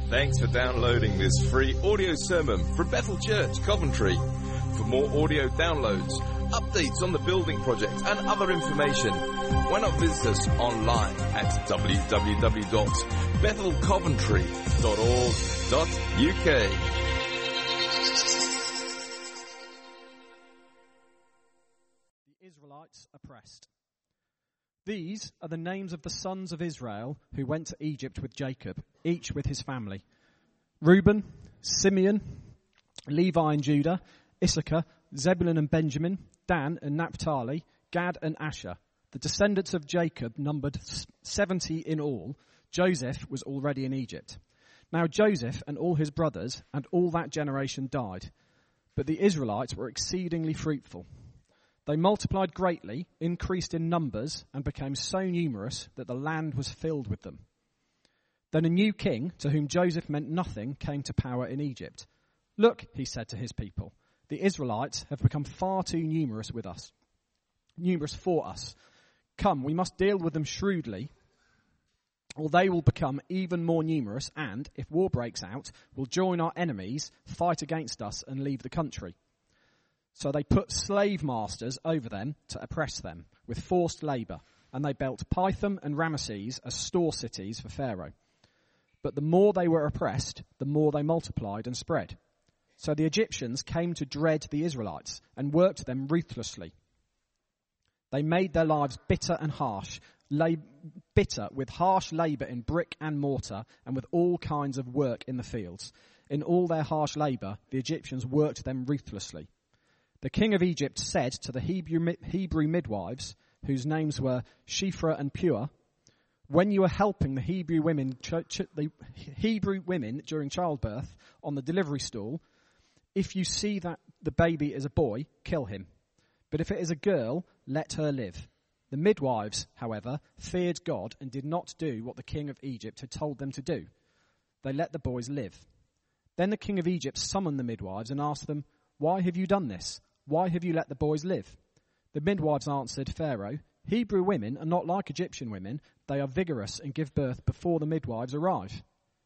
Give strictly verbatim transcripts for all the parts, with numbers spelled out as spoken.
Thanks for downloading this free audio sermon from Bethel Church, Coventry. For more audio downloads, updates on the building project and other information, why not visit us online at w w w dot bethel coventry dot org dot u k. The Israelites oppressed. These are the names of the sons of Israel who went to Egypt with Jacob, each with his family. Reuben, Simeon, Levi and Judah, Issachar, Zebulun and Benjamin, Dan and Naphtali, Gad and Asher. The descendants of Jacob numbered seventy in all. Joseph was already in Egypt. Now Joseph and all his brothers and all that generation died, but the Israelites were exceedingly fruitful. They multiplied greatly, increased in numbers, and became so numerous that the land was filled with them. Then a new king, to whom Joseph meant nothing, came to power in Egypt. "Look," he said to his people, "the Israelites have become far too numerous with us, numerous for us. Come, we must deal with them shrewdly, or they will become even more numerous and, if war breaks out, will join our enemies, fight against us, and leave the country." So they put slave masters over them to oppress them with forced labour, and they built Pithom and Ramesses as store cities for Pharaoh. But the more they were oppressed, the more they multiplied and spread. So the Egyptians came to dread the Israelites and worked them ruthlessly. They made their lives bitter and harsh, lab- bitter with harsh labour in brick and mortar and with all kinds of work in the fields. In all their harsh labour, the Egyptians worked them ruthlessly. The king of Egypt said to the Hebrew, Hebrew midwives, whose names were Shiphrah and Puah, "When you are helping the Hebrew women, ch- ch- the Hebrew women during childbirth on the delivery stool, if you see that the baby is a boy, kill him. But if it is a girl, let her live." The midwives, however, feared God and did not do what the king of Egypt had told them to do. They let the boys live. Then the king of Egypt summoned the midwives and asked them, "Why have you done this? Why have you let the boys live?" The midwives answered Pharaoh, "Hebrew women are not like Egyptian women. They are vigorous and give birth before the midwives arrive."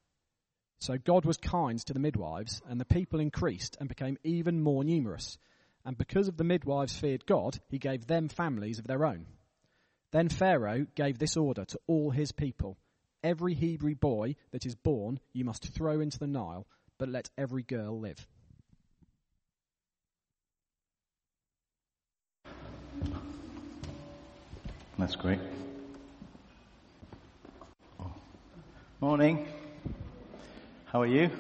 So God was kind to the midwives, and the people increased and became even more numerous. And because of the midwives feared God, he gave them families of their own. Then Pharaoh gave this order to all his people: "Every Hebrew boy that is born you must throw into the Nile, but let every girl live." That's great. Morning. How are you?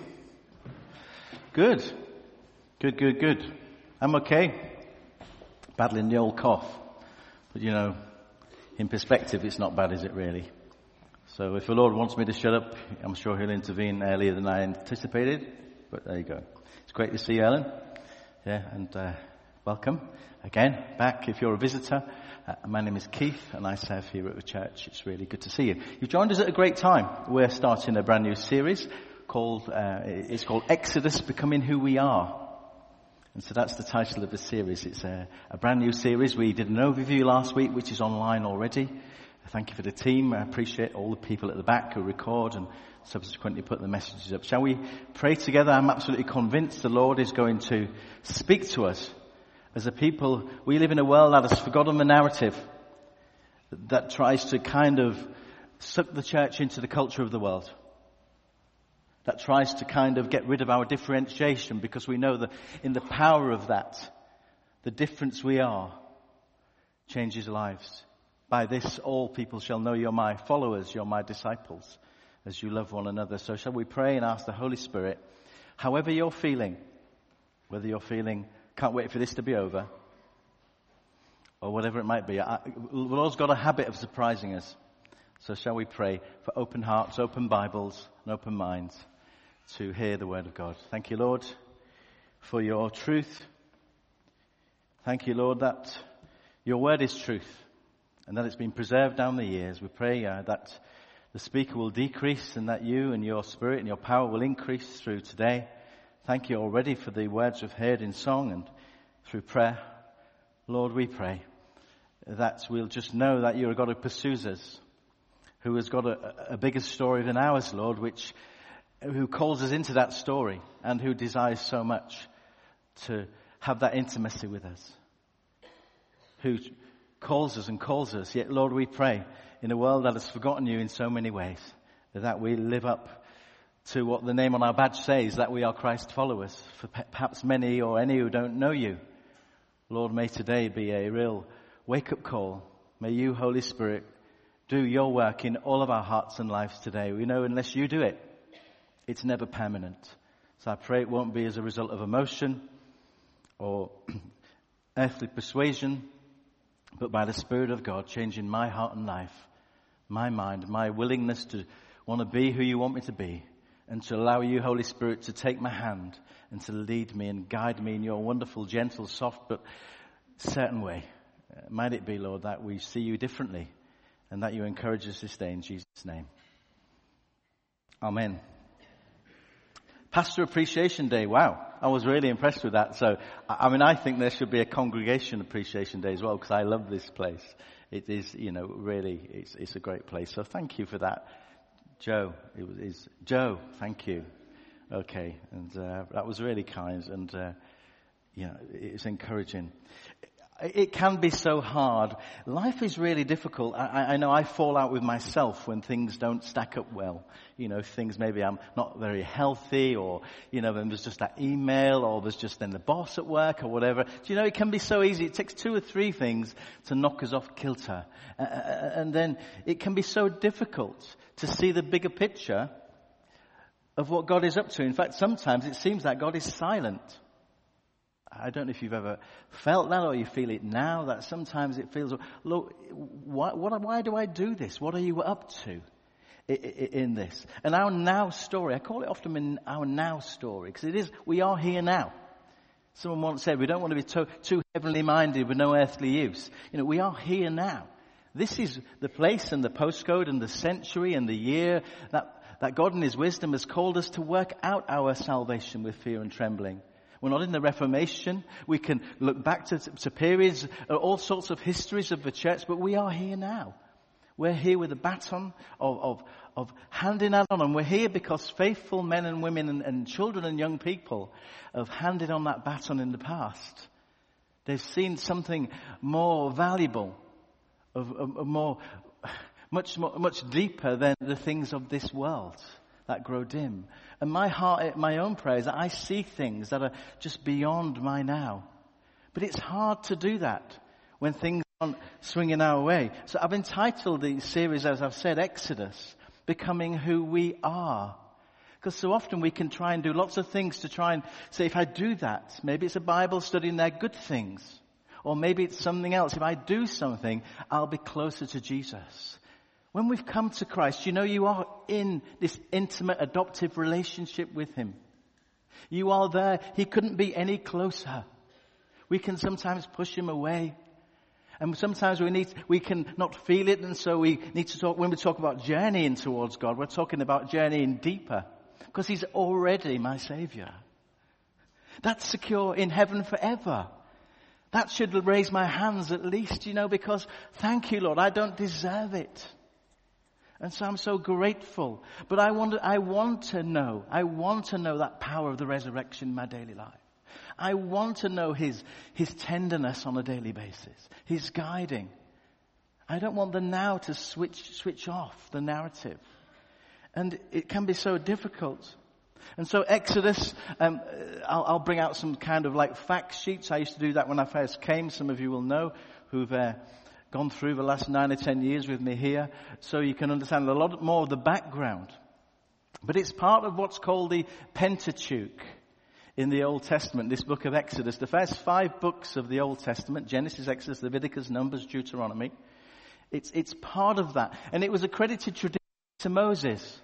Good. Good, good, good. I'm okay. Battling the old cough. But you know, in perspective, it's not bad, is it really? So if the Lord wants me to shut up, I'm sure he'll intervene earlier than I anticipated. But there you go. It's great to see you, Ellen. Yeah, and uh, welcome again back if you're a visitor. Uh, my name is Keith, and I serve here at the church. It's really good to see you. You've joined us at a great time. We're starting a brand new series called, uh, it's called Exodus, Becoming Who We Are. And so that's the title of the series. It's a, a brand new series. We did an overview last week, which is online already. Thank you for the team. I appreciate all the people at the back who record and subsequently put the messages up. Shall we pray together? I'm absolutely convinced the Lord is going to speak to us. As a people, we live in a world that has forgotten the narrative, that tries to kind of suck the church into the culture of the world, that tries to kind of get rid of our differentiation, because we know that in the power of that, the difference we are changes lives. By this, all people shall know you're my followers, you're my disciples, as you love one another. So shall we pray and ask the Holy Spirit, however you're feeling, whether you're feeling can't wait for this to be over, or whatever it might be. I, the Lord's got a habit of surprising us. So shall we pray for open hearts, open Bibles, and open minds to hear the word of God. Thank you, Lord, for your truth. Thank you, Lord, that your word is truth and that it's been preserved down the years. We pray uh, that the speaker will decrease and that you and your spirit and your power will increase through today. Thank you already for the words we've heard in song and through prayer. Lord, we pray that we'll just know that you're a God who pursues us, who has got a, a bigger story than ours, Lord, which who calls us into that story and who desires so much to have that intimacy with us, who calls us and calls us. Yet, Lord, we pray in a world that has forgotten you in so many ways, that we live up to what the name on our badge says, that we are Christ followers, for perhaps many or any who don't know you. Lord, may today be a real wake-up call. May you, Holy Spirit, do your work in all of our hearts and lives today. We know unless you do it, it's never permanent. So I pray it won't be as a result of emotion or earthly persuasion, but by the Spirit of God changing my heart and life, my mind, my willingness to want to be who you want me to be, and to allow you, Holy Spirit, to take my hand and to lead me and guide me in your wonderful, gentle, soft, but certain way. Uh, might it be, Lord, that we see you differently and that you encourage us this day in Jesus' name. Amen. Pastor Appreciation Day. Wow. I was really impressed with that. So, I mean, I think there should be a Congregation Appreciation Day as well, because I love this place. It is, you know, really, it's, it's a great place. So thank you for that. Joe, it was, is, Joe, thank you. Okay. And, uh, that was really kind and, uh, you know, it's encouraging. It can be so hard. Life is really difficult. I, I know I fall out with myself when things don't stack up well. You know, things maybe I'm not very healthy, or, you know, then there's just that email, or there's just then the boss at work or whatever. Do you know, it can be so easy. It takes two or three things to knock us off kilter. Uh, and then it can be so difficult to see the bigger picture of what God is up to. In fact, sometimes it seems like God is silent. I don't know if you've ever felt that, or you feel it now, that sometimes it feels, look, why, what, why do I do this? What are you up to in this? And our now story, I call it often our now story, because it is, we are here now. Someone once said, we don't want to be too, too heavenly minded with no earthly use. You know, we are here now. This is the place and the postcode and the century and the year that, that God in his wisdom has called us to work out our salvation with fear and trembling. We're not in the Reformation. We can look back to, to periods, all sorts of histories of the church, but we are here now. We're here with a baton of, of, of handing that on, and we're here because faithful men and women and, and children and young people have handed on that baton in the past. They've seen something more valuable, of, of, of more, much more, much deeper than the things of this world that grow dim. And my heart, my own prayer is that I see things that are just beyond my now. But it's hard to do that when things aren't swinging our way. So I've entitled the series, as I've said, Exodus, Becoming Who We Are. Because so often we can try and do lots of things to try and say, if I do that, maybe it's a Bible study and they're good things. Or maybe it's something else. If I do something, I'll be closer to Jesus. When we've come to Christ, you know you are in this intimate adoptive relationship with him. You are there. He couldn't be any closer. We can sometimes push him away. And sometimes we need, we can not feel it, and so we need to talk, when we talk about journeying towards God, we're talking about journeying deeper. Because he's already my Savior. That's secure in heaven forever. That should raise my hands at least, you know, because thank you, Lord, I don't deserve it. And so I'm so grateful. But I want to, I want to know, I want to know that power of the resurrection in my daily life. I want to know his, his tenderness on a daily basis, his guiding. I don't want the now to switch, switch off the narrative. And it can be so difficult. And so Exodus, um, I'll, I'll bring out some kind of like fact sheets. I used to do that when I first came. Some of you will know who've uh, gone through the last nine or ten years with me here, so you can understand a lot more of the background. But it's part of what's called the Pentateuch in the Old Testament, this book of Exodus. The first five books of the Old Testament, Genesis, Exodus, Leviticus, Numbers, Deuteronomy, it's, it's part of that. And it was accredited tradition to Moses.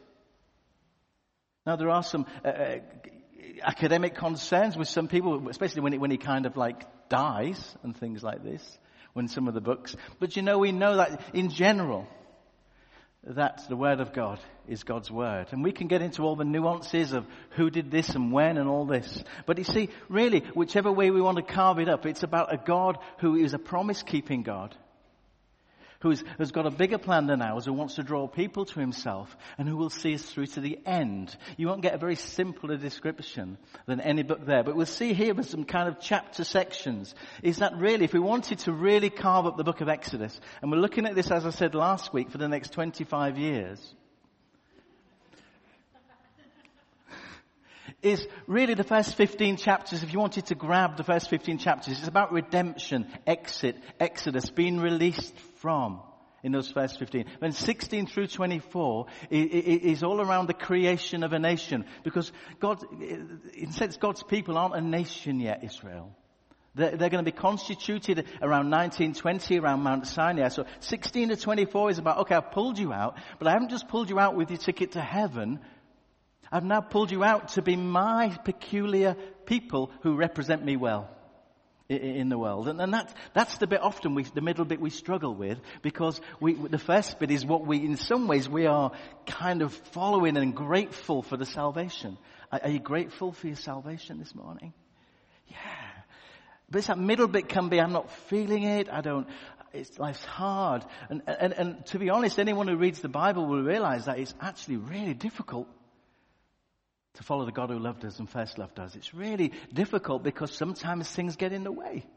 Now there are some uh, academic concerns with some people, especially when, it, when he kind of like dies and things like this. When some of the books. But you know, we know that in general, that the Word of God is God's Word. And we can get into all the nuances of who did this and when and all this. But you see, really, whichever way we want to carve it up, it's about a God who is a promise-keeping God, who's, who's got a bigger plan than ours, who wants to draw people to himself, and who will see us through to the end. You won't get a very simpler description than any book there, but we'll see here with some kind of chapter sections, is that really, if we wanted to really carve up the book of Exodus, and we're looking at this, as I said last week, for the next twenty-five years, is really the first fifteen chapters. If you wanted to grab the first fifteen chapters, it's about redemption, exit, exodus, being released from in those first fifteen. Then sixteen through twenty-four is all around the creation of a nation, because God, in a sense, God's people aren't a nation yet, Israel. They're, they're going to be constituted around nineteen twenty, around Mount Sinai. So sixteen to twenty-four is about, okay, I've pulled you out, but I haven't just pulled you out with your ticket to heaven. I've now pulled you out to be my peculiar people who represent me well in the world. And, and that, that's the bit often, we, the middle bit we struggle with, because we, the first bit is what we, in some ways, we are kind of following and grateful for the salvation. Are, are you grateful for your salvation this morning? Yeah. But it's that middle bit can be, I'm not feeling it, I don't, it's, life's hard. And, and, and to be honest, anyone who reads the Bible will realize that it's actually really difficult to follow the God who loved us and first loved us. It's really difficult because sometimes things get in the way.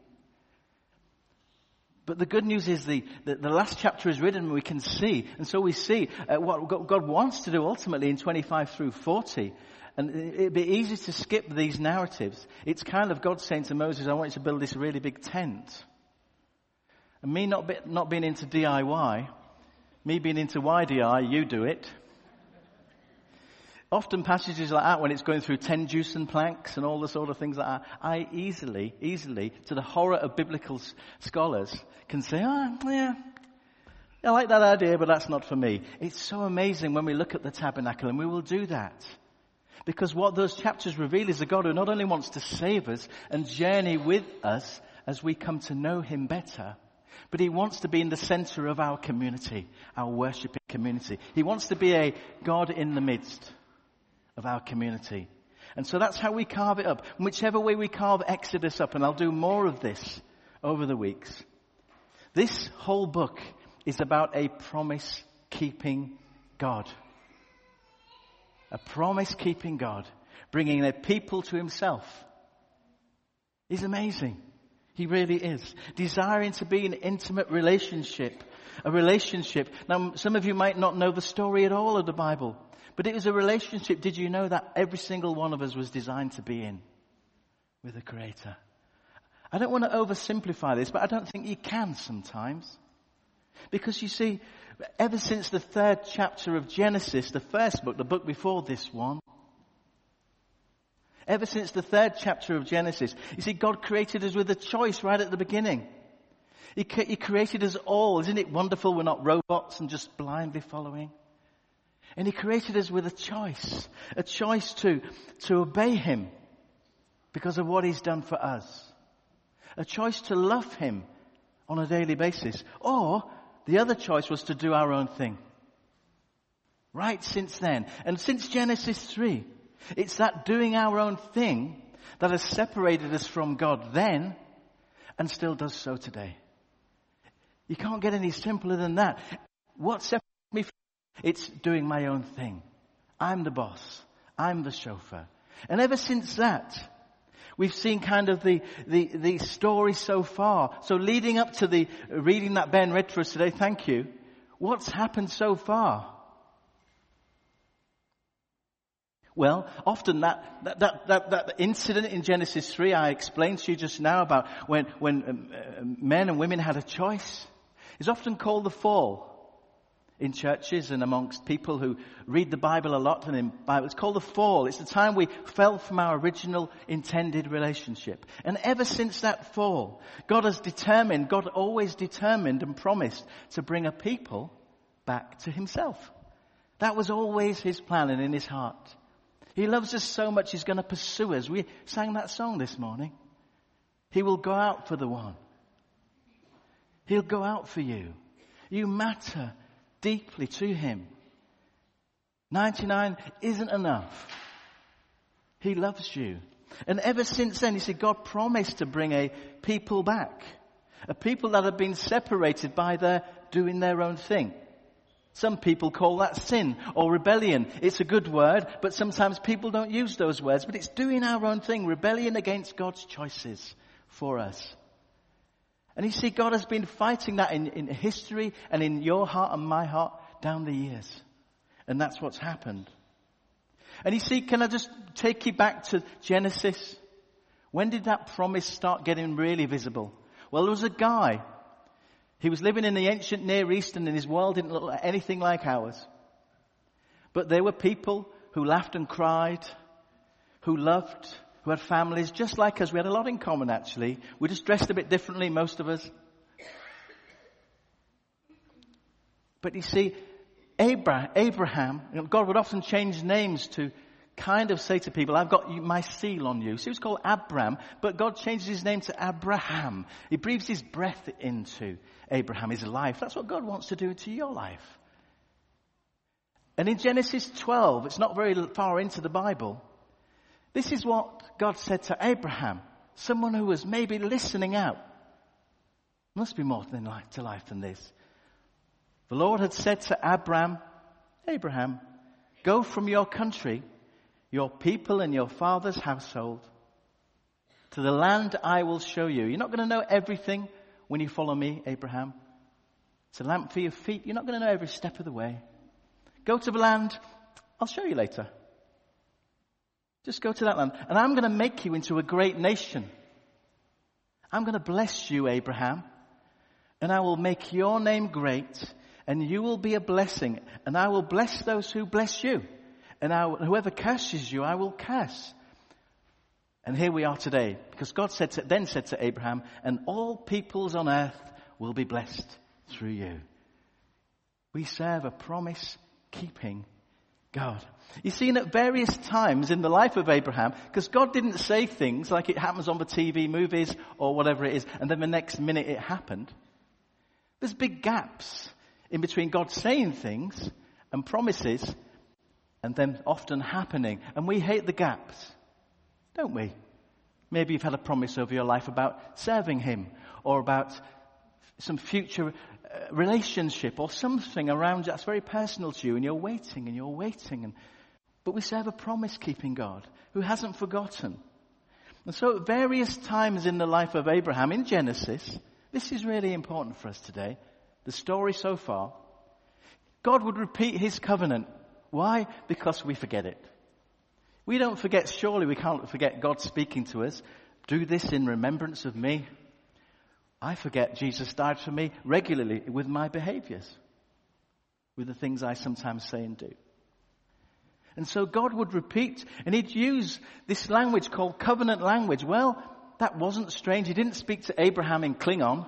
But the good news is the, the, the last chapter is written and we can see. And so we see uh, what God wants to do ultimately in twenty-five through forty. And it'd be easy to skip these narratives. It's kind of God saying to Moses, I want you to build this really big tent. And me not, be, not being into D I Y, me being into Y D I, you do it. Often passages like that, when it's going through ten Jewson planks and all the sort of things like that, I easily, easily, to the horror of biblical scholars, can say, oh, yeah, I like that idea, but that's not for me. It's so amazing when we look at the tabernacle, and we will do that. Because what those chapters reveal is a God who not only wants to save us and journey with us as we come to know him better, but he wants to be in the center of our community, our worshiping community. He wants to be a God in the midst of our community. And so that's how we carve it up. And whichever way we carve Exodus up, and I'll do more of this over the weeks, this whole book is about a promise-keeping God. A promise-keeping God, bringing a people to himself. He's amazing. He really is. Desiring to be in an intimate relationship. A relationship. Now, some of you might not know the story at all of the Bible. But it was a relationship, did you know, that every single one of us was designed to be in with the Creator. I don't want to oversimplify this, but I don't think you can sometimes. Because you see, ever since the third chapter of Genesis, the first book, the book before this one, ever since the third chapter of Genesis, you see, God created us with a choice right at the beginning. He, he created us all. Isn't it wonderful we're not robots and just blindly following? And he created us with a choice, a choice to, to obey him because of what he's done for us. A choice to love him on a daily basis. Or the other choice was to do our own thing. Right since then. And since Genesis three, it's that doing our own thing that has separated us from God then and still does so today. You can't get any simpler than that. What separates me from It's doing my own thing. I'm the boss. I'm the chauffeur. And ever since that, we've seen kind of the, the, the story so far. So leading up to the reading that Ben read for us today, thank you. What's happened so far? Well, often that, that, that, that, that incident in Genesis three I explained to you just now about when, when um, uh, men and women had a choice is often called the fall. In churches and amongst people who read the Bible a lot and in Bible. It's called the fall. It's the time we fell from our original intended relationship. And ever since that fall, God has determined, God always determined and promised to bring a people back to himself. That was always his plan and in his heart. He loves us so much he's going to pursue us. We sang that song this morning. He will go out for the one. He'll go out for you. You matter deeply to him. ninety-nine isn't enough. He loves you. And ever since then, you see, God promised to bring a people back. A people that have been separated by their doing their own thing. Some people call that sin or rebellion. It's a good word, but sometimes people don't use those words. But it's doing our own thing, rebellion against God's choices for us. And you see, God has been fighting that in, in history and in your heart and my heart down the years. And that's what's happened. And you see, can I just take you back to Genesis? When did that promise start getting really visible? Well, there was a guy. He was living in the ancient Near East, and his world didn't look like anything like ours. But there were people who laughed and cried, who loved, who had families just like us. We had a lot in common, actually. We just dressed a bit differently, most of us. But you see, Abraham, you know, God would often change names to kind of say to people, I've got you, my seal on you. So he was called Abram, but God changes his name to Abraham. He breathes his breath into Abraham, his life. That's what God wants to do to your life. And in Genesis twelve, it's not very far into the Bible, this is what God said to Abraham, someone who was maybe listening out. Must be more than life to life than this. The Lord had said to Abram, Abraham, go from your country, your people and your father's household, to the land I will show you. You're not going to know everything when you follow me, Abraham. It's a lamp for your feet. You're not going to know every step of the way. Go to the land. I'll show you later. Just go to that land. And I'm going to make you into a great nation. I'm going to bless you, Abraham. And I will make your name great. And you will be a blessing. And I will bless those who bless you. And I, whoever curses you, I will curse. And here we are today. Because God said to, then said to Abraham, and all peoples on earth will be blessed through you. We serve a promise-keeping God. You see, at various times in the life of Abraham, because God didn't say things like it happens on the T V movies or whatever it is, and then the next minute it happened. There's big gaps in between God saying things and promises and then often happening. And we hate the gaps, don't we? Maybe you've had a promise over your life about serving him or about some future uh, relationship or something around you that's very personal to you, and you're waiting and you're waiting. And But we serve a promise-keeping God who hasn't forgotten. And so at various times in the life of Abraham in Genesis, this is really important for us today, the story so far, God would repeat his covenant. Why? Because we forget it. We don't forget, surely we can't forget God speaking to us. Do this in remembrance of me. I forget Jesus died for me regularly with my behaviors, with the things I sometimes say and do. And so God would repeat, and he'd use this language called covenant language. Well, that wasn't strange. He didn't speak to Abraham in Klingon.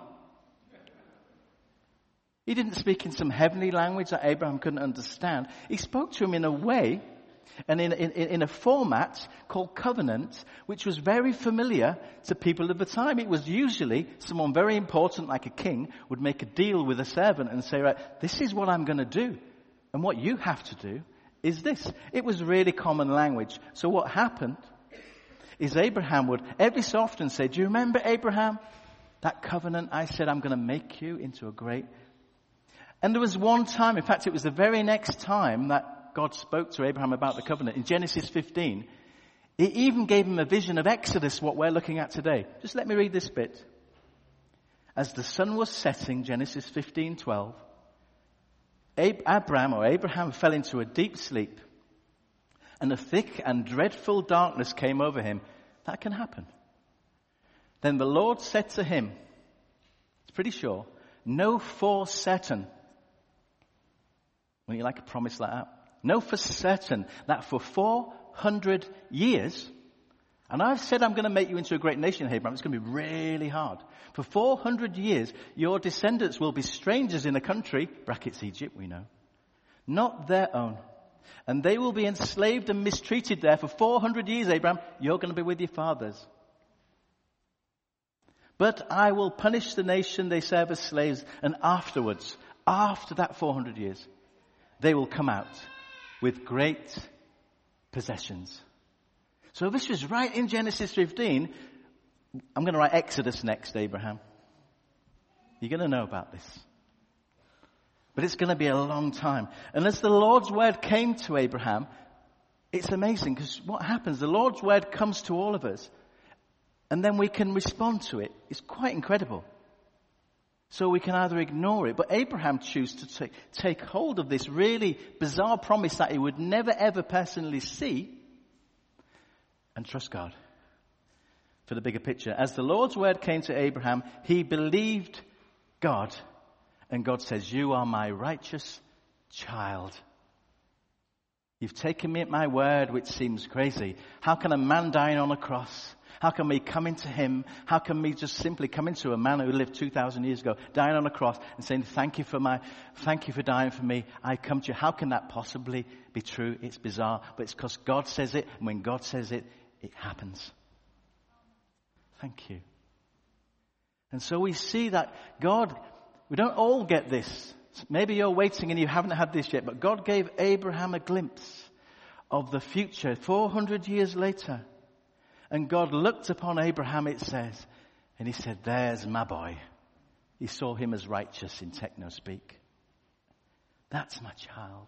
He didn't speak in some heavenly language that Abraham couldn't understand. He spoke to him in a way and in, in, in a format called covenant, which was very familiar to people of the time. It was usually someone very important, like a king, would make a deal with a servant and say, right, this is what I'm going to do. And what you have to do is this. It was really common language. So what happened is Abraham would every so often say, do you remember, Abraham, that covenant I said I'm going to make you into a great... And there was one time, in fact, it was the very next time that God spoke to Abraham about the covenant. In Genesis fifteen, he even gave him a vision of Exodus, what we're looking at today. Just let me read this bit. As the sun was setting, Genesis fifteen twelve, Ab- Abraham or Abraham fell into a deep sleep, and a thick and dreadful darkness came over him. That can happen. Then the Lord said to him, it's pretty sure, know for certain. Wouldn't you like a promise like that? Know for certain that for four hundred years, and I've said I'm going to make you into a great nation, Abraham. It's going to be really hard. For four hundred years, your descendants will be strangers in a country, brackets Egypt, we know, not their own. And they will be enslaved and mistreated there for four hundred years, Abraham. You're going to be with your fathers. But I will punish the nation they serve as slaves, and afterwards, after that four hundred years, they will come out with great possessions. So this was right in Genesis fifteen. I'm going to write Exodus next, Abraham. You're going to know about this. But it's going to be a long time. And as the Lord's word came to Abraham, it's amazing because what happens, the Lord's word comes to all of us and then we can respond to it. It's quite incredible. So we can either ignore it, but Abraham chose to take, take hold of this really bizarre promise that he would never ever personally see and trust God for the bigger picture. As the Lord's word came to Abraham, he believed God, and God says, you are my righteous child. You've taken me at my word, which seems crazy. How can a man dying on a cross? How can we come into him? How can we just simply come into a man who lived two thousand years ago, dying on a cross and saying, thank you for my, thank you for dying for me. I come to you. How can that possibly be true? It's bizarre, but it's because God says it. And when God says it, it happens. Thank you. And so we see that God, we don't all get this. Maybe you're waiting and you haven't had this yet, but God gave Abraham a glimpse of the future four hundred years later. And God looked upon Abraham, it says, and he said, there's my boy. He saw him as righteous in techno speak. That's my child.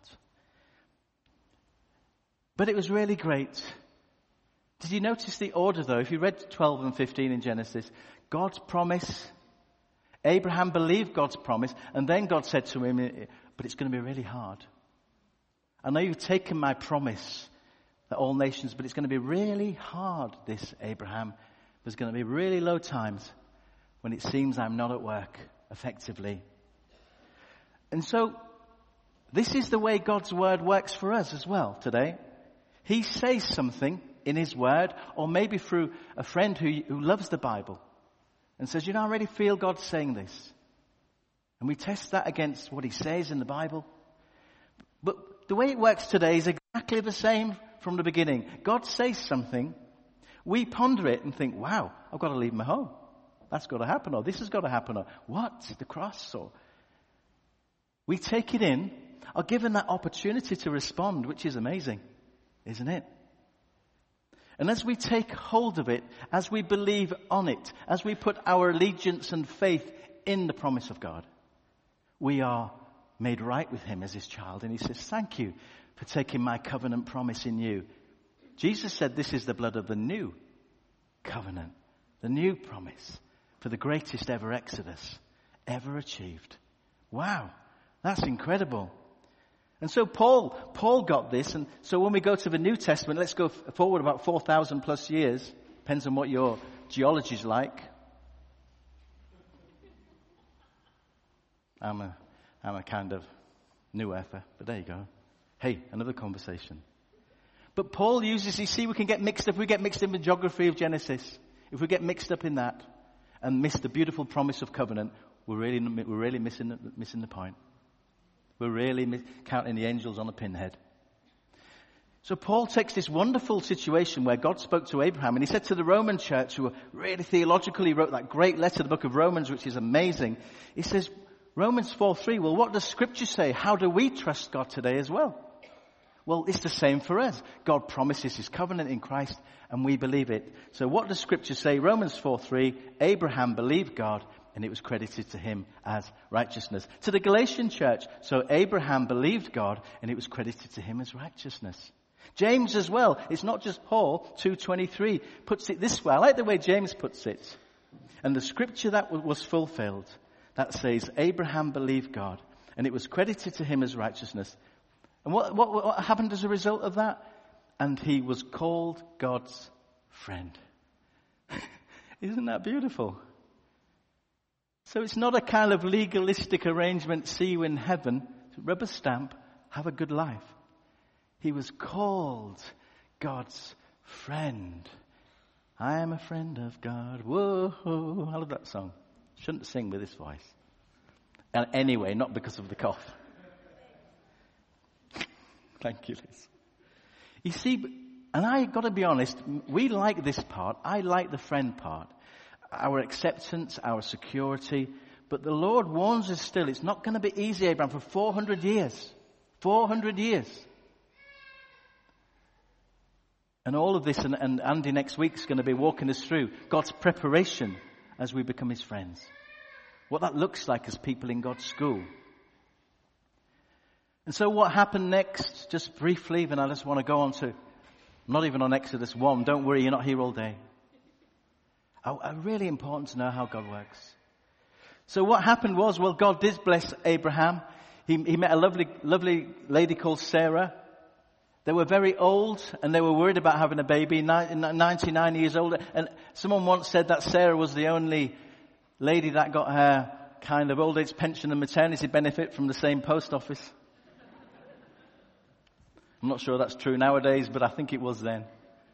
But it was really great. Did you notice the order though? If you read twelve and fifteen in Genesis, God's promise, Abraham believed God's promise, and then God said to him, but it's going to be really hard. I know you've taken my promise that all nations, but it's going to be really hard, this Abraham. There's going to be really low times when it seems I'm not at work effectively. And so, this is the way God's word works for us as well today. He says something in his word, or maybe through a friend who, who loves the Bible, and says, you know, I already feel God saying this. And we test that against what he says in the Bible. But the way it works today is exactly the same from the beginning. God says something, we ponder it and think, wow, I've got to leave my home. That's got to happen, or this has got to happen, or what? The cross, or... We take it in, are given that opportunity to respond, which is amazing, isn't it? And as we take hold of it, as we believe on it, as we put our allegiance and faith in the promise of God, we are made right with him as his child. And he says, thank you for taking my covenant promise in you. Jesus said this is the blood of the new covenant, the new promise for the greatest ever exodus ever achieved. Wow, that's incredible. And so Paul, Paul got this, and so when we go to the New Testament, let's go forward about four thousand plus years, depends on what your geology's like. I'm a, I'm a kind of new earther, but there you go. Hey, another conversation. But Paul uses, you see, we can get mixed up, we get mixed up in the geography of Genesis. If we get mixed up in that and miss the beautiful promise of covenant, we're really, we're really missing, the, missing the point. We're really mi- counting the angels on a pinhead. So Paul takes this wonderful situation where God spoke to Abraham, and he said to the Roman church, who were really theological, he wrote that great letter, the book of Romans, which is amazing. He says, Romans four three, well, what does Scripture say? How do we trust God today as well? Well, it's the same for us. God promises his covenant in Christ, and we believe it. So what does Scripture say? Romans four three, Abraham believed God, and it was credited to him as righteousness. To the Galatian church, so Abraham believed God, and it was credited to him as righteousness. James as well, it's not just Paul, two twenty-three, puts it this way. I like the way James puts it. And the Scripture that was fulfilled, that says Abraham believed God, and it was credited to him as righteousness. And what, what, what happened as a result of that? And he was called God's friend. Isn't that beautiful? So it's not a kind of legalistic arrangement, see you in heaven, rubber stamp, have a good life. He was called God's friend. I am a friend of God. Whoa, I love that song. Shouldn't sing with this voice. And anyway, not because of the cough. Thank you, Liz. You see, and I got to be honest, we like this part. I like the friend part. Our acceptance, our security. But the Lord warns us still, it's not going to be easy, Abraham, for four hundred years. four hundred years. And all of this, and, and Andy next week is going to be walking us through God's preparation as we become his friends. What that looks like as people in God's school. And so what happened next, just briefly, then I just want to go on to, I'm not even on Exodus one, don't worry, you're not here all day. Oh, uh, really important to know how God works. So what happened was, well, God did bless Abraham. He, he met a lovely, lovely lady called Sarah. They were very old and they were worried about having a baby, ninety-nine years old. And someone once said that Sarah was the only lady that got her kind of old age pension and maternity benefit from the same post office. I'm not sure that's true nowadays, but I think it was then.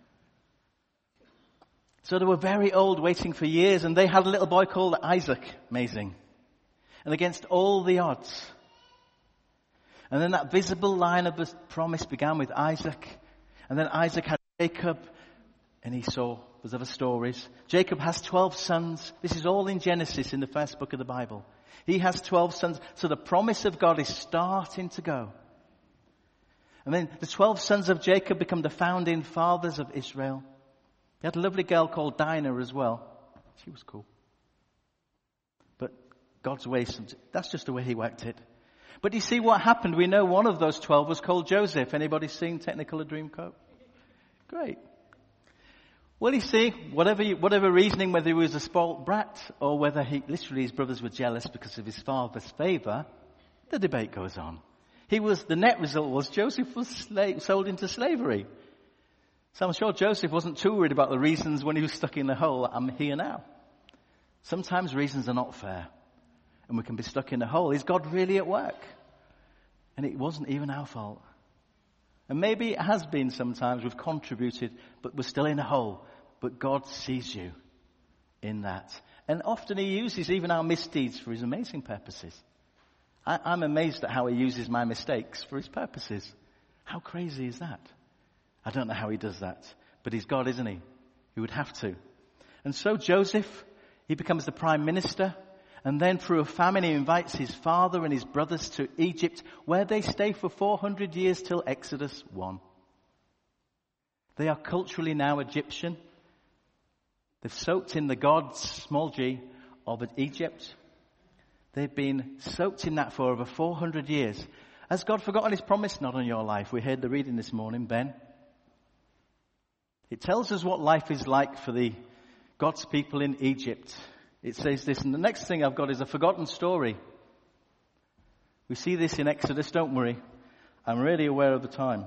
So they were very old, waiting for years, and they had a little boy called Isaac. Amazing. And against all the odds. And then that visible line of the promise began with Isaac. And then Isaac had Jacob and Esau. There's other stories. Jacob has twelve sons. This is all in Genesis, in the first book of the Bible. He has twelve sons. So the promise of God is starting to go. And then the twelve sons of Jacob become the founding fathers of Israel. He had a lovely girl called Dinah as well. She was cool. But God's ways, that's just the way he worked it. But you see what happened? We know one of those twelve was called Joseph. Anybody seen Technicolor Dreamcoat? Great. Well, you see, whatever you, whatever reasoning, whether he was a spoilt brat or whether he, literally his brothers were jealous because of his father's favor, the debate goes on. He was, the net result was Joseph was slave, sold into slavery. So I'm sure Joseph wasn't too worried about the reasons when he was stuck in the hole. I'm here now. Sometimes reasons are not fair. And we can be stuck in a hole. Is God really at work? And it wasn't even our fault. And maybe it has been sometimes. We've contributed, but we're still in a hole. But God sees you in that. And often he uses even our misdeeds for his amazing purposes. I, I'm amazed at how he uses my mistakes for his purposes. How crazy is that? I don't know how he does that. But he's God, isn't he? He would have to. And so Joseph, he becomes the prime minister. And then through a famine, he invites his father and his brothers to Egypt, where they stay for four hundred years till Exodus one. They are culturally now Egyptian. They've soaked in the gods, small g, of Egypt. They've been soaked in that for over four hundred years. Has God forgotten his promise? Not on your life. We heard the reading this morning, Ben. It tells us what life is like for the God's people in Egypt. It says this, and the next thing I've got is a forgotten story. We see this in Exodus, don't worry. I'm really aware of the time.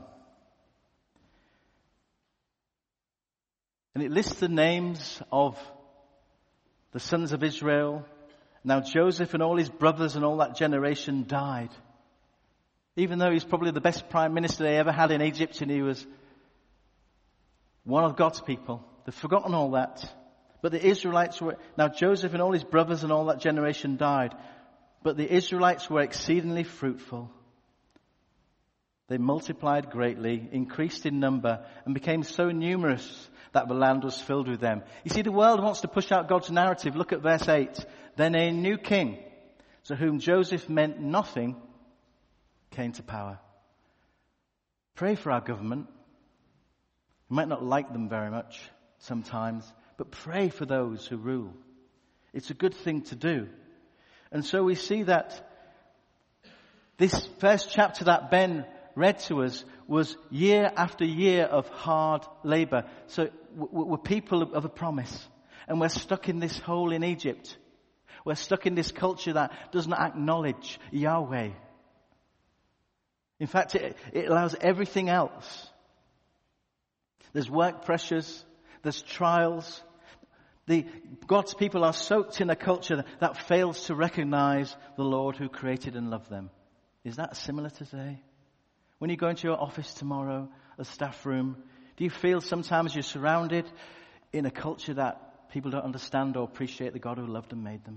And it lists the names of the sons of Israel. Now Joseph and all his brothers and all that generation died. Even though he's probably the best prime minister they ever had in Egypt, and he was one of God's people. They've forgotten all that. But the Israelites were, now Joseph and all his brothers and all that generation died. But the Israelites were exceedingly fruitful. They multiplied greatly, increased in number, and became so numerous that the land was filled with them. You see, the world wants to push out God's narrative. Look at verse eight. Then a new king, to whom Joseph meant nothing, came to power. Pray for our government. You might not like them very much sometimes, but pray for those who rule. It's a good thing to do. And so we see that this first chapter that Ben read to us was year after year of hard labor. So we're people of a promise. And we're stuck in this hole in Egypt. We're stuck in this culture that does not acknowledge Yahweh. In fact, it, it allows everything else. There's work pressures. There's trials. The, God's people are soaked in a culture that, that fails to recognize the Lord who created and loved them. Is that similar to today? When you go into your office tomorrow, a staff room, do you feel sometimes you're surrounded in a culture that people don't understand or appreciate the God who loved and made them?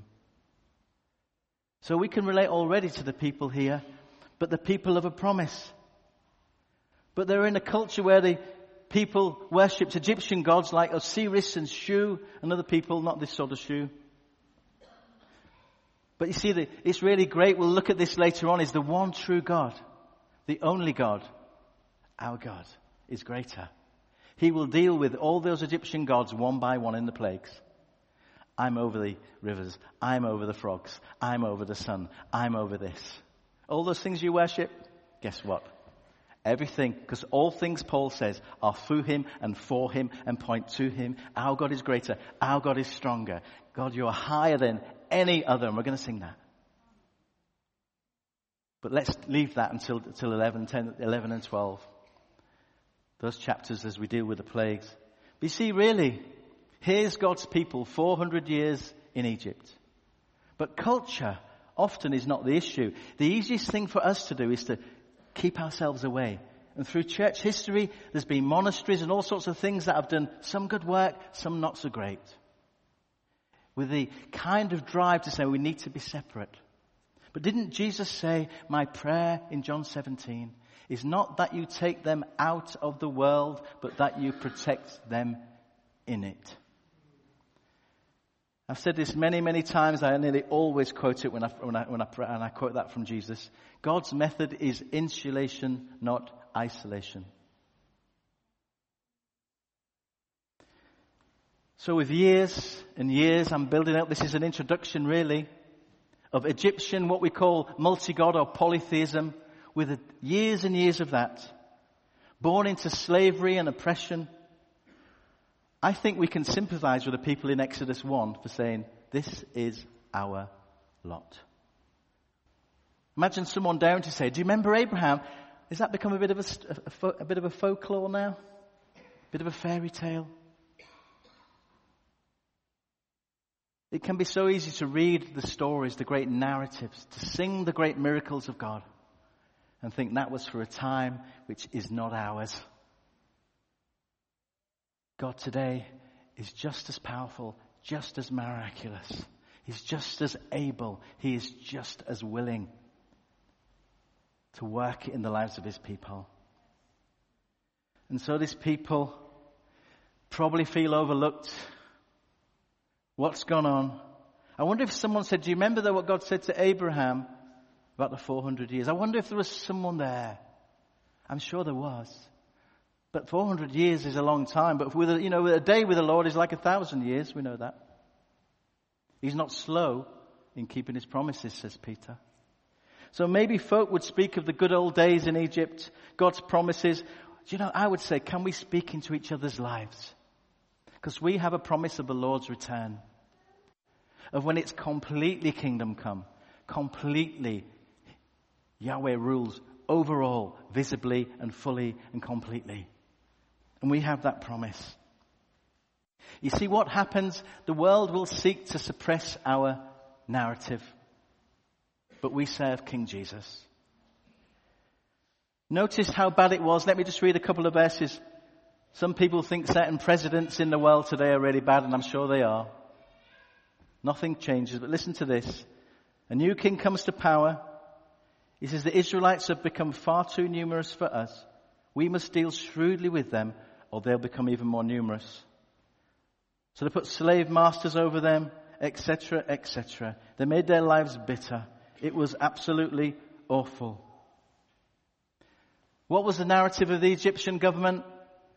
So we can relate already to the people here, but the people of a promise. But they're in a culture where the people worshipped Egyptian gods like Osiris and Shu, and other people, not this sort of Shu. But you see, the, it's really great. We'll look at this later on. Is the one true God, the only God, our God, is greater. He will deal with all those Egyptian gods one by one in the plagues. I'm over the rivers. I'm over the frogs. I'm over the sun. I'm over this. All those things you worship, guess what? Everything, because all things, Paul says, are through him and for him and point to him. Our God is greater. Our God is stronger. God, you are higher than any other. And we're going to sing that. But let's leave that until, until eleven, ten, eleven and twelve. Those chapters as we deal with the plagues. But you see, really, here's God's people four hundred years in Egypt. But culture often is not the issue. The easiest thing for us to do is to keep ourselves away. And through church history, there's been monasteries and all sorts of things that have done some good work, some not so great. With the kind of drive to say we need to be separate. But didn't Jesus say, my prayer in John seventeen is not that you take them out of the world, but that you protect them in it. I've said this many, many times. I nearly always quote it when I, when I, when I pray, and I quote that from Jesus. God's method is insulation, not isolation. So with years and years, I'm building up. This is an introduction, really, of Egyptian, what we call multi-god or polytheism, with years and years of that, born into slavery and oppression. I think we can sympathize with the people in Exodus one for saying, this is our lot. Imagine someone down to say, do you remember Abraham? Has that become a bit of a, a, a bit of a folklore now? A bit of a fairy tale? It can be so easy to read the stories, the great narratives, to sing the great miracles of God, and think that was for a time which is not ours. God today is just as powerful, just as miraculous. He's just as able. He is just as willing to work in the lives of his people. And so these people probably feel overlooked. What's gone on? I wonder if someone said, do you remember though what God said to Abraham about the four hundred years? I wonder if there was someone there. I'm sure there was. But four hundred years is a long time. But with a, you know, a day with the Lord is like a thousand years. We know that. He's not slow in keeping his promises, says Peter. So maybe folk would speak of the good old days in Egypt, God's promises. Do you know, I would say, can we speak into each other's lives? Because we have a promise of the Lord's return. Of when it's completely kingdom come. Completely Yahweh rules overall, visibly and fully and completely. And we have that promise. You see what happens? The world will seek to suppress our narrative. But we serve King Jesus. Notice how bad it was. Let me just read a couple of verses. Some people think certain presidents in the world today are really bad, and I'm sure they are. Nothing changes, but listen to this. A new king comes to power. He says, the Israelites have become far too numerous for us. We must deal shrewdly with them, or they'll become even more numerous. So they put slave masters over them, et cetera, et cetera. They made their lives bitter. It was absolutely awful. What was the narrative of the Egyptian government?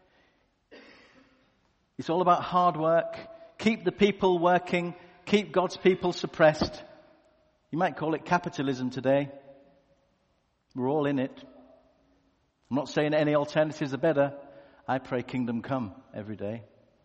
It's all about hard work. Keep the people working. Keep God's people suppressed. You might call it capitalism today. We're all in it. I'm not saying any alternatives are better. I pray kingdom come every day.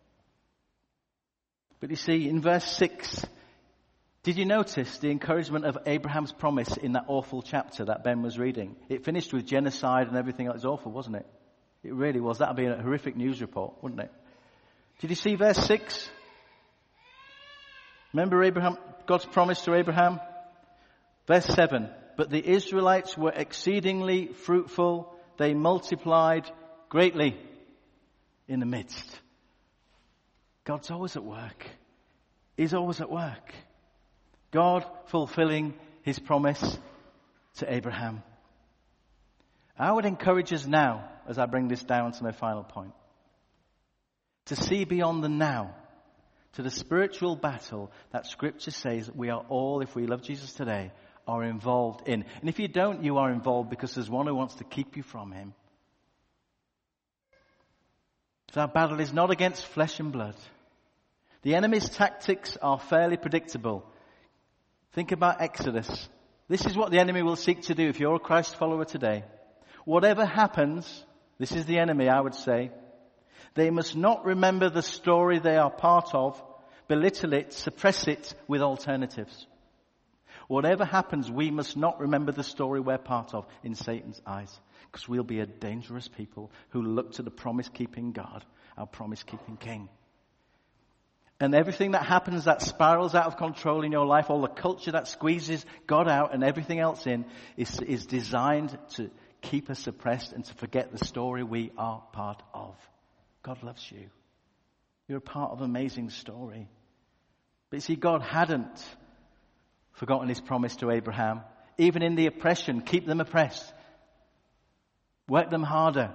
But you see, in verse six, did you notice the encouragement of Abraham's promise in that awful chapter that Ben was reading? It finished with genocide and everything. That was awful, wasn't it? It really was. That would be a horrific news report, wouldn't it? Did you see verse six? Remember Abraham, God's promise to Abraham? Verse seven. But the Israelites were exceedingly fruitful. They multiplied greatly in the midst. God's always at work. He's always at work. God fulfilling his promise to Abraham. I would encourage us now, as I bring this down to my final point, to see beyond the now, to the spiritual battle that Scripture says we are all, if we love Jesus today, are involved in. And if you don't, you are involved because there's one who wants to keep you from him. So our battle is not against flesh and blood. The enemy's tactics are fairly predictable. Think about Exodus. This is what the enemy will seek to do if you're a Christ follower today. Whatever happens, this is the enemy, I would say, they must not remember the story they are part of, belittle it, suppress it with alternatives. Whatever happens, we must not remember the story we're part of in Satan's eyes, because we'll be a dangerous people who look to the promise-keeping God, our promise-keeping King. And everything that happens that spirals out of control in your life, all the culture that squeezes God out and everything else in, is, is designed to keep us suppressed and to forget the story we are part of. God loves you. You're a part of an amazing story. But you see, God hadn't forgotten his promise to Abraham. Even in the oppression, keep them oppressed. Work them harder.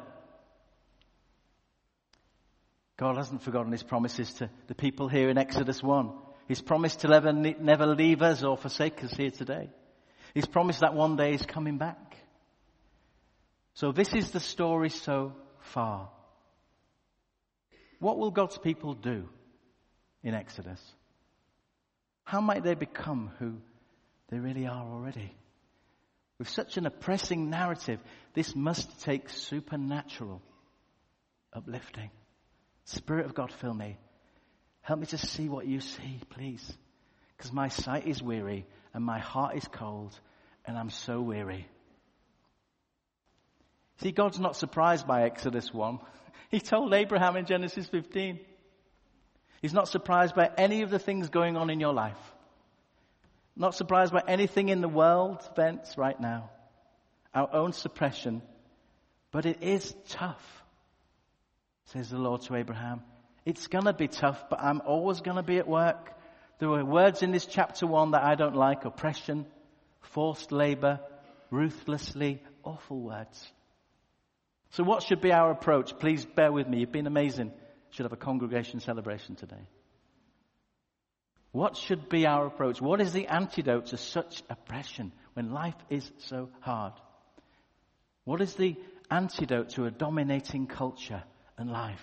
God hasn't forgotten his promises to the people here in Exodus one. His promise to never, never leave us or forsake us here today. His promise that one day is coming back. So this is the story so far. What will God's people do in Exodus? How might they become who they really are already? With such an oppressing narrative, this must take supernatural uplifting. Spirit of God, fill me. Help me to see what you see, please. Because my sight is weary and my heart is cold and I'm so weary. See, God's not surprised by Exodus one. He told Abraham in Genesis fifteen. He's not surprised by any of the things going on in your life. Not surprised by anything in the world events right now. Our own suppression. But it is tough, says the Lord to Abraham. It's going to be tough, but I'm always going to be at work. There were words in this chapter one that I don't like. Oppression, forced labor, ruthlessly, awful words. So what should be our approach? Please bear with me. You've been amazing. Should have a congregation celebration today. What should be our approach? What is the antidote to such oppression when life is so hard? What is the antidote to a dominating culture and life?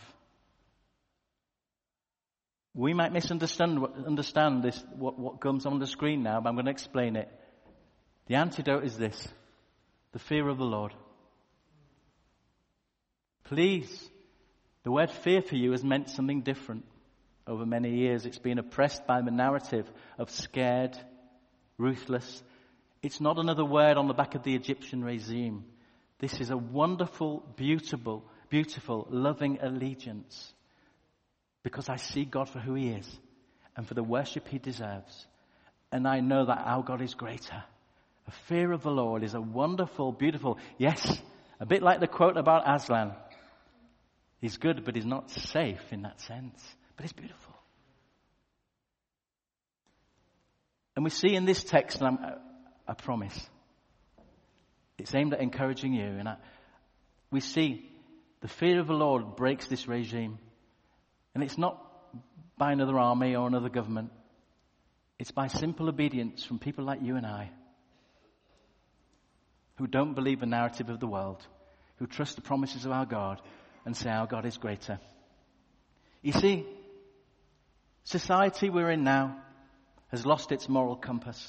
We might misunderstand understand this, what, what comes on the screen now, but I'm going to explain it. The antidote is this: the fear of the Lord. Please, the word fear for you has meant something different over many years. It's been oppressed by the narrative of scared, ruthless. It's not another word on the back of the Egyptian regime. This is a wonderful, beautiful, beautiful, loving allegiance. Because I see God for who he is and for the worship he deserves. And I know that our God is greater. A fear of the Lord is a wonderful, beautiful, yes, a bit like the quote about Aslan. He's good, but he's not safe in that sense. But it's beautiful. And we see in this text, and I'm, I promise, it's aimed at encouraging you. And I, we see the fear of the Lord breaks this regime. And it's not by another army or another government. It's by simple obedience from people like you and I, who don't believe the narrative of the world, who trust the promises of our God and say our God is greater. You see, society we're in now has lost its moral compass.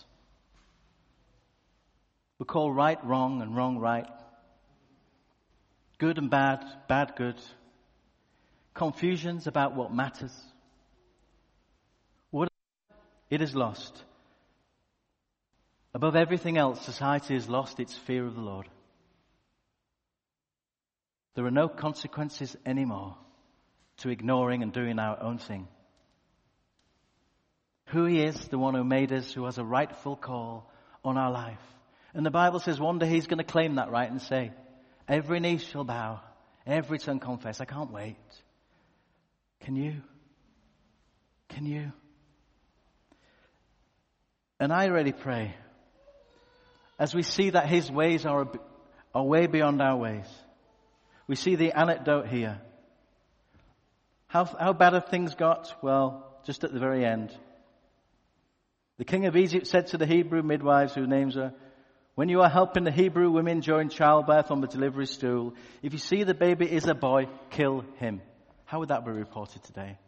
We call right wrong and wrong right. Good and bad, bad good. Confusions about what matters. What it has lost. Above everything else, society has lost its fear of the Lord. There are no consequences anymore to ignoring and doing our own thing. Who he is, the one who made us, who has a rightful call on our life. And the Bible says one day he's going to claim that right and say, every knee shall bow, every tongue confess. I can't wait. Can you? Can you? And I really pray, as we see that his ways are, are way beyond our ways. We see the anecdote here. How, how bad have things got? Well, just at the very end. The king of Egypt said to the Hebrew midwives, whose names are, when you are helping the Hebrew women during childbirth on the delivery stool, if you see the baby is a boy, kill him. How would that be reported today?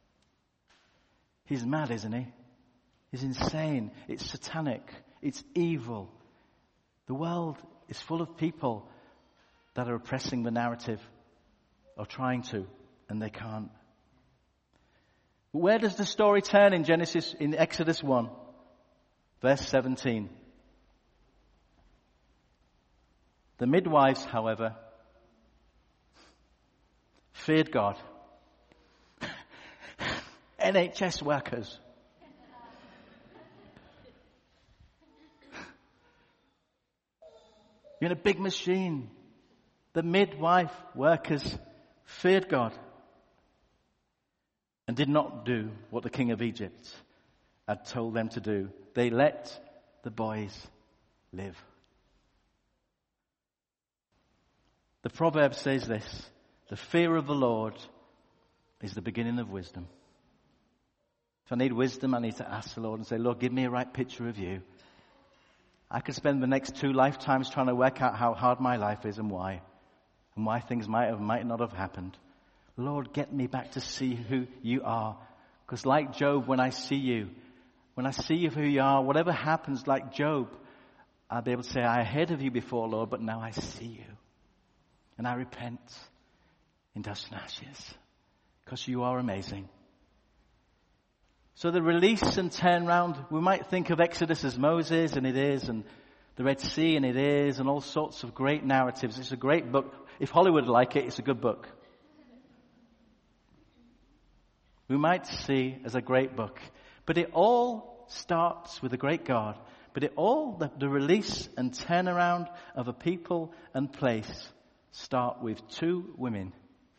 He's mad, isn't he? He's insane. It's satanic. It's evil. The world is full of people that are oppressing the narrative, or trying to, and they can't. Where does the story turn in Genesis, in Exodus one, verse seventeen? The midwives, however, feared God. N H S workers. You're in a big machine. The midwife workers feared God and did not do what the king of Egypt had told them to do. They let the boys live. The proverb says this: the fear of the Lord is the beginning of wisdom. If I need wisdom, I need to ask the Lord and say, Lord, give me a right picture of you. I could spend the next two lifetimes trying to work out how hard my life is and why, and why things might have, might not have happened. Lord, get me back to see who you are. Because like Job, when I see you, when I see you for who you are, whatever happens, like Job, I'll be able to say, I heard of you before, Lord, but now I see you. And I repent in dust and ashes, because you are amazing. So the release and turn round, we might think of Exodus as Moses, and it is, and the Red Sea, and it is, and all sorts of great narratives. It's a great book. If Hollywood like it, it's a good book. We might see as a great book. But it all starts with a great God. But it all, the, the release and turnaround of a people and place start with two women.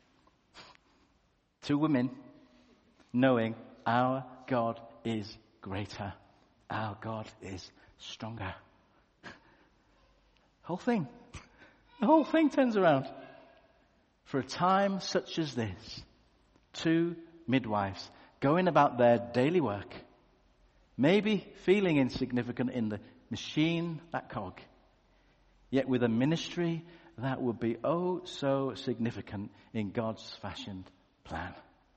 Two women knowing our God is greater. Our God is stronger. Whole thing. The whole thing turns around. For a time such as this, two midwives going about their daily work, maybe feeling insignificant in the machine, that cog, yet with a ministry that would be oh so significant in God's fashioned plan.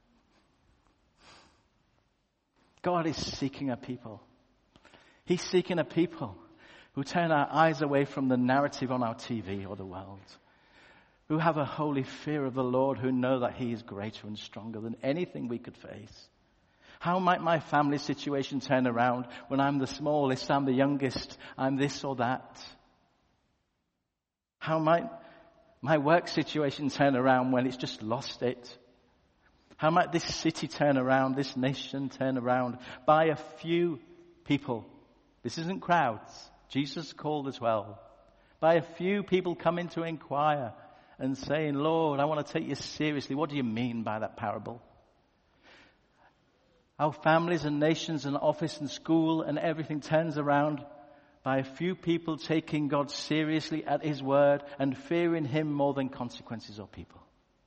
God is seeking a people. He's seeking a people who turn our eyes away from the narrative on our T V or the world, who have a holy fear of the Lord, who know that He is greater and stronger than anything we could face. How might my family situation turn around when I'm the smallest, I'm the youngest, I'm this or that? How might my work situation turn around when it's just lost it? How might this city turn around, this nation turn around by a few people? This isn't crowds. Jesus called the twelve. By a few people coming to inquire and saying, Lord, I want to take you seriously. What do you mean by that parable? Our families and nations and office and school and everything turns around by a few people taking God seriously at His word and fearing Him more than consequences or people.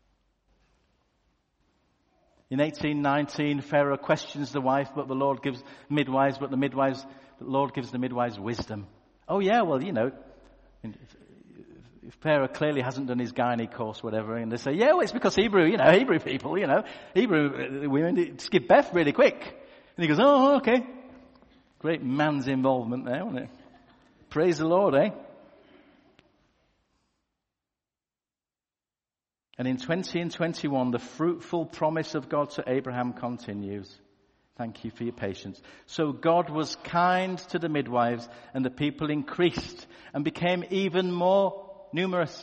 In eighteen nineteen, Pharaoh questions the wife, but the Lord gives midwives, but the midwives, the Lord gives the midwives wisdom. Oh yeah, well, you know, if, if Pharaoh clearly hasn't done his gynae course, whatever, and they say, yeah, well, it's because Hebrew, you know, Hebrew people, you know, Hebrew women just give birth really quick. And he goes, oh, okay. Great man's involvement there, wasn't it? Praise the Lord, eh? And in twenty and twenty-one, the fruitful promise of God to Abraham continues. Thank you for your patience. So God was kind to the midwives, and the people increased and became even more numerous.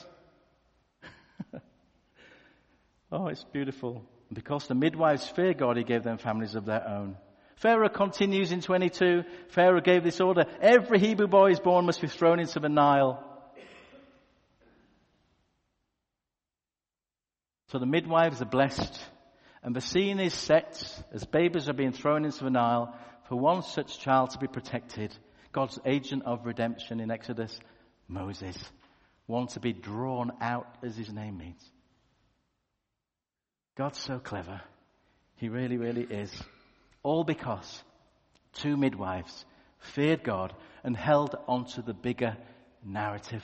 Oh, it's beautiful. Because the midwives fear God, He gave them families of their own. Pharaoh continues in twenty-two. Pharaoh gave this order: every Hebrew boy is born must be thrown into the Nile. So the midwives are blessed, and the scene is set as babies are being thrown into the Nile for one such child to be protected. God's agent of redemption in Exodus, Moses, one to be drawn out, as his name means. God's so clever. He really, really is. All because two midwives feared God and held onto the bigger narrative.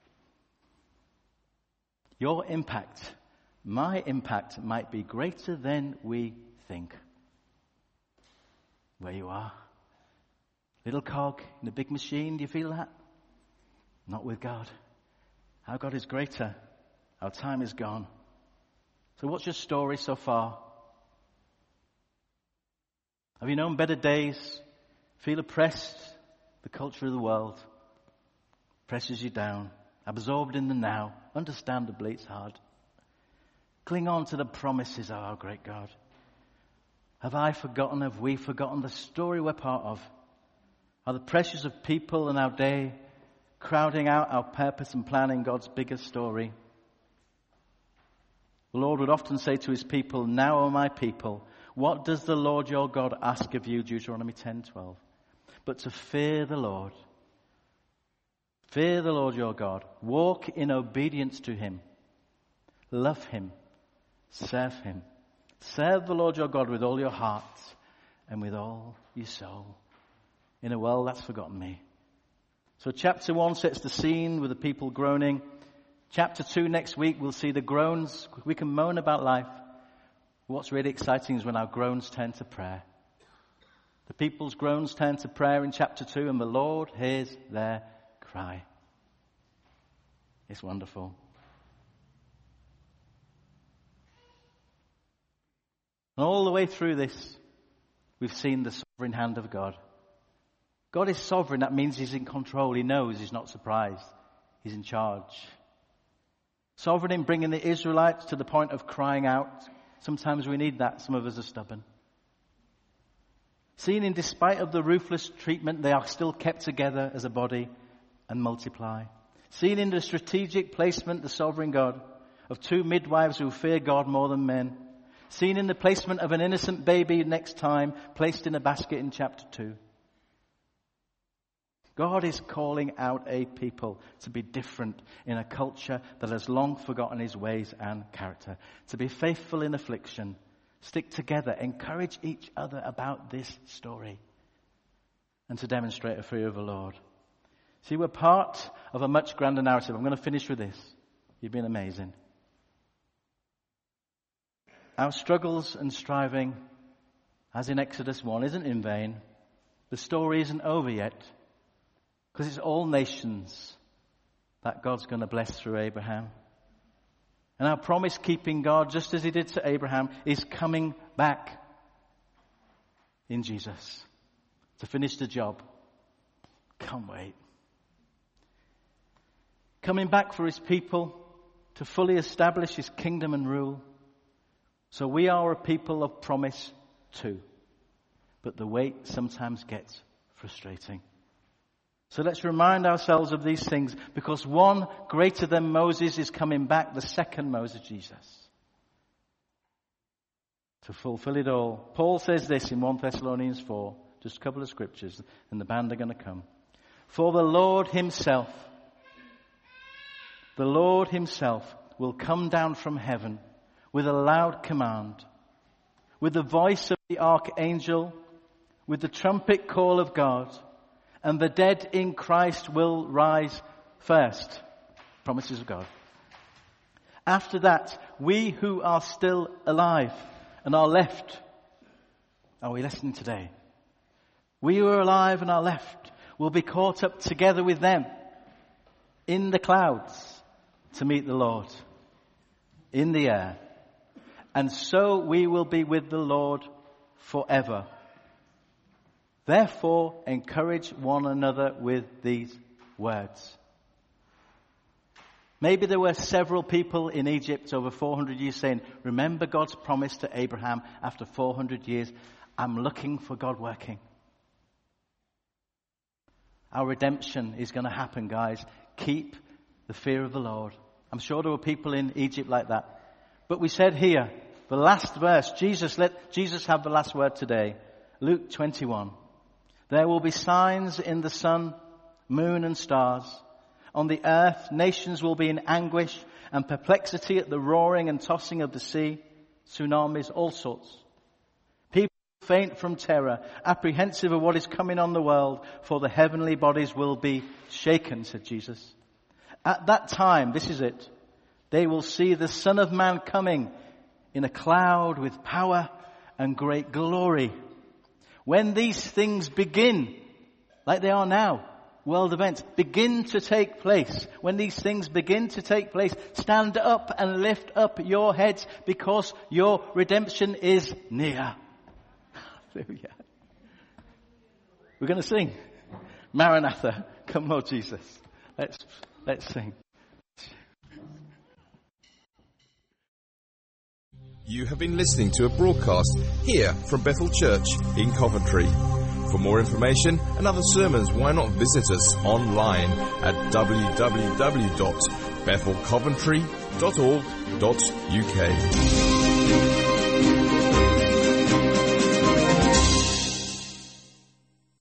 Your impact, my impact, might be greater than we think. Where you are. Little cog in a big machine, do you feel that? Not with God. Our God is greater. Our time is gone. So what's your story so far? Have you known better days? Feel oppressed? The culture of the world presses you down. Absorbed in the now. Understandably, it's hard. Cling on to the promises of our great God. Have I forgotten, have we forgotten the story we're part of? Are the pressures of people in our day crowding out our purpose and plan in God's bigger story? The Lord would often say to his people, now, O my people, what does the Lord your God ask of you? Deuteronomy ten twelve. But to fear the Lord. Fear the Lord your God. Walk in obedience to him. Love him. Serve him. Serve the Lord your God with all your heart and with all your soul. In a world that's forgotten me. So chapter one sets the scene with the people groaning. Chapter two next week we'll see the groans. We can moan about life. What's really exciting is when our groans turn to prayer. The people's groans turn to prayer in chapter two, and the Lord hears their cry. It's wonderful. And all the way through this, we've seen the sovereign hand of God. God is sovereign. That means he's in control. He knows. He's not surprised. He's in charge. Sovereign in bringing the Israelites to the point of crying out. Sometimes we need that. Some of us are stubborn. Seen in despite of the ruthless treatment, they are still kept together as a body and multiply. Seen in the strategic placement, the sovereign God, of two midwives who fear God more than men. Seen in the placement of an innocent baby next time, placed in a basket in chapter two. God is calling out a people to be different in a culture that has long forgotten his ways and character. To be faithful in affliction, stick together, encourage each other about this story, and to demonstrate a fear of the Lord. See, we're part of a much grander narrative. I'm going to finish with this. You've been amazing. Our struggles and striving, as in Exodus one, isn't in vain. The story isn't over yet. Because it's all nations that God's going to bless through Abraham. And our promise-keeping God, just as he did to Abraham, is coming back in Jesus to finish the job. Can't wait. Coming back for his people to fully establish his kingdom and rule. So we are a people of promise too. But the wait sometimes gets frustrating. So let's remind ourselves of these things, because one greater than Moses is coming back, the second Moses, Jesus, to fulfill it all. Paul says this in First Thessalonians four, just a couple of scriptures, and the band are going to come. For the Lord himself, the Lord himself will come down from heaven with a loud command, with the voice of the archangel, with the trumpet call of God, and the dead in Christ will rise first. Promises of God. After that, we who are still alive and are left. Are we listening today? We who are alive and are left will be caught up together with them in the clouds to meet the Lord in the air. And so we will be with the Lord forever. Therefore, encourage one another with these words. Maybe there were several people in Egypt over four hundred years saying, remember God's promise to Abraham after four hundred years. I'm looking for God working. Our redemption is going to happen, guys. Keep the fear of the Lord. I'm sure there were people in Egypt like that. But we said here, the last verse, Jesus, let Jesus have the last word today. Luke twenty-one. There will be signs in the sun, moon and stars. On the earth, nations will be in anguish and perplexity at the roaring and tossing of the sea, tsunamis, all sorts. People faint from terror, apprehensive of what is coming on the world, for the heavenly bodies will be shaken, said Jesus. At that time, this is it, they will see the Son of Man coming in a cloud with power and great glory. When these things begin, like they are now, world events begin to take place, when these things begin to take place, stand up and lift up your heads because your redemption is near. Hallelujah. We're going to sing. Maranatha, come Lord Jesus. Let's, let's sing. You have been listening to a broadcast here from Bethel Church in Coventry. For more information and other sermons, why not visit us online at w w w dot bethel coventry dot org dot u k.